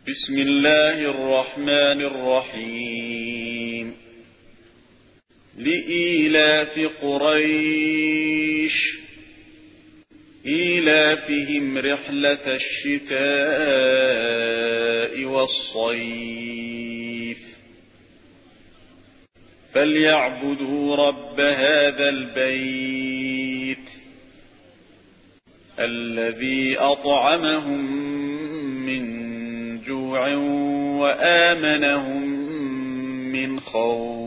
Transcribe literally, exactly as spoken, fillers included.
بسم الله الرحمن الرحيم لإيلاف قريش إيلافهم رحلة الشتاء والصيف فليعبدوا رب هذا البيت الذي أطعمهم من جوع وآمنهم من خوف.